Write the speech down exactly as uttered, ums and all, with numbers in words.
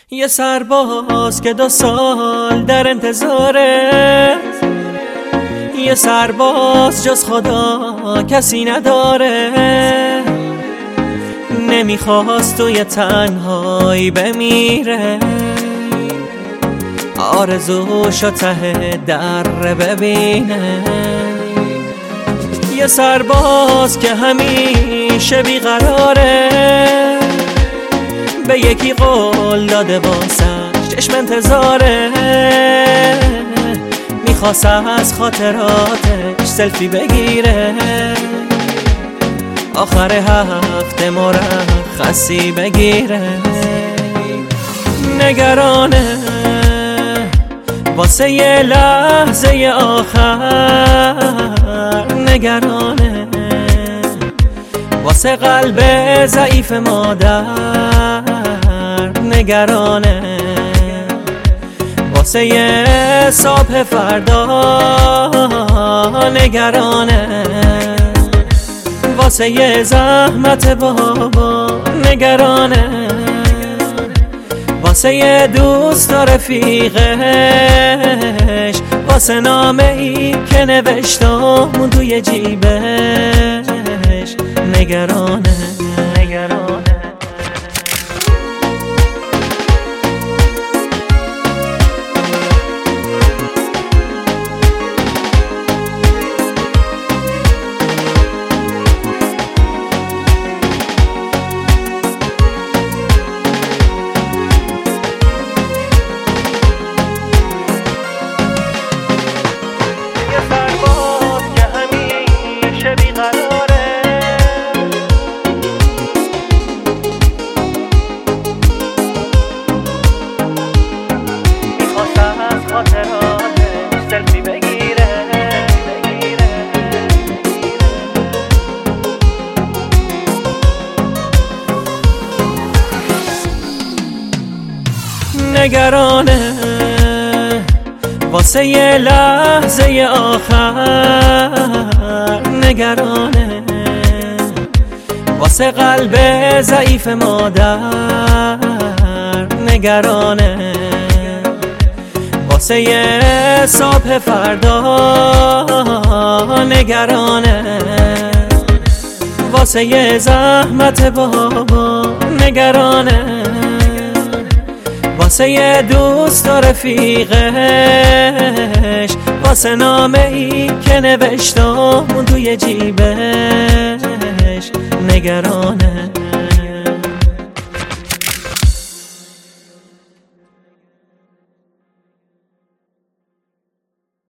یه سرباز که دو سال در انتظاره، یه سرباز جز خدا کسی نداره. نمیخواست توی تنهایی بمیره، آرزوشو ته در ببینه. یه سرباز که همیشه بیقراره، به یکی قول داده واسش چشم انتظاره. میخواست از خاطراتش سلفی بگیره، آخر هفته مرخصی بگیره. نگرانه واسه یه لحظه آخر، نگرانه واسه قلب ضعیف مادر، نگرانه واسه یه صبح فردا، نگرانه واسه یه زحمت بابا، نگرانه واسه یه دوست و رفیقش، واسه نامه ای که نوشتم توی جیبش، نگرانه نگرانه سلفی بگیره بگیره. نگرانه واسه یه لحظه آخر، نگرانه واسه قلب ضعیف مادر، نگرانه واسه یه صبح فردا، نگرانه واسه یه زحمت بابا، نگرانه واسه یه دوست و رفیقش، واسه نامه ای که نوشتم توی جیبش، نگرانه